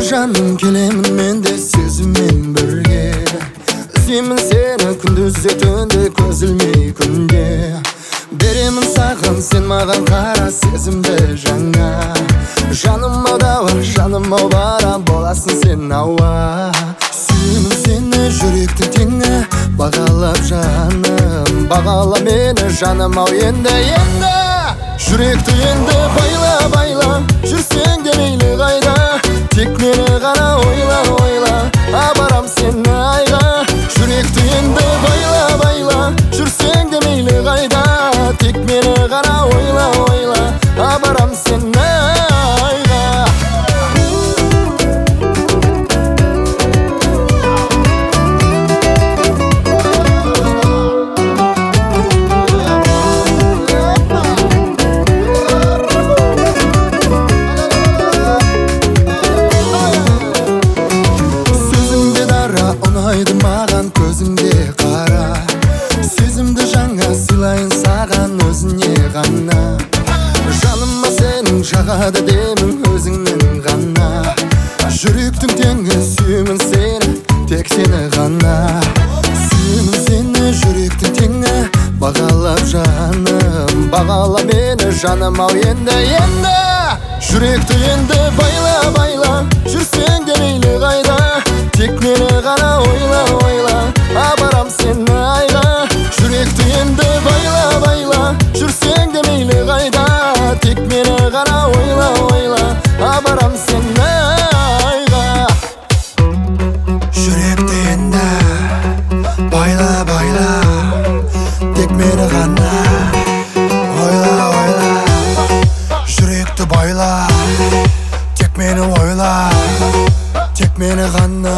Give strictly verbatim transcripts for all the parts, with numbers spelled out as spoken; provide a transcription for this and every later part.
жаным келемін мен де сезіммен бірге. Іздеймін сені күндіз түнде көз ілмей күнде. Беремін саған сен маған қара сезімді жаңа. Жаным аудава, жаным ау бара боласың сен ауа. Сүйемін сені жүректің теңі, бағалап жаным. Бағала мені жаным ау енді, енді. Жүректі енді байла, байла, жүрсең де мейлі қайда. Тек мені ғана ойла, ойла, апарам сені айға. Жүректі енді байла, байла, жүрсең де мейлі қайда. Тек мені ғана ойла, ойла, апарам сені айға. Ұнайды маған көзіңде қара. Сезімді жаңа сыйлайын саған өзіне ғана. Жаныма сенің жағады демің өзіңнің ғана. Жүректің теңі сүйемін сені, тек сені ғана. Сүйемін сені жүректің теңі, бағалап жаным. Бағала мені жаным ау енді, енді. Жүректі енді байла, байла, жүрсең де мейлі қайда. Тек мені ғана ойла, ойла, апарам сені айға. Жүректі енді байла, байла, жүрсең де мейлі қайда. Тек мені ғана ойла, ойла, апарам сені айға. Жүректі енді байла, байла, тек мені ғана ойла, ойла. Жүректі байла, тек мені ойла, тек мені ғана.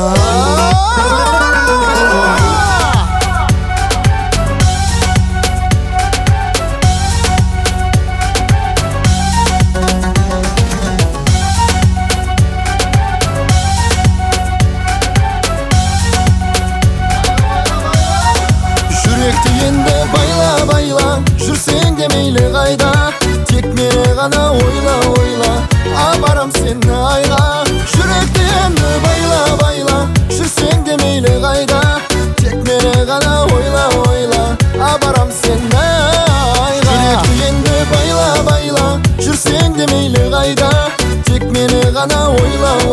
Жүректі енді байла, байла, жүрсең де мейлі қайда. Тек мені ғана ойла, ойла, апарам сені айға. Жүректі енді байла, байла, жүрсең де мейлі қайда. Тек мені ғана ойла, ойла, апарам сені айға. Жүректі енді байла, байла, жүрсең де мейлі қайда. Тек мені ғана ойла,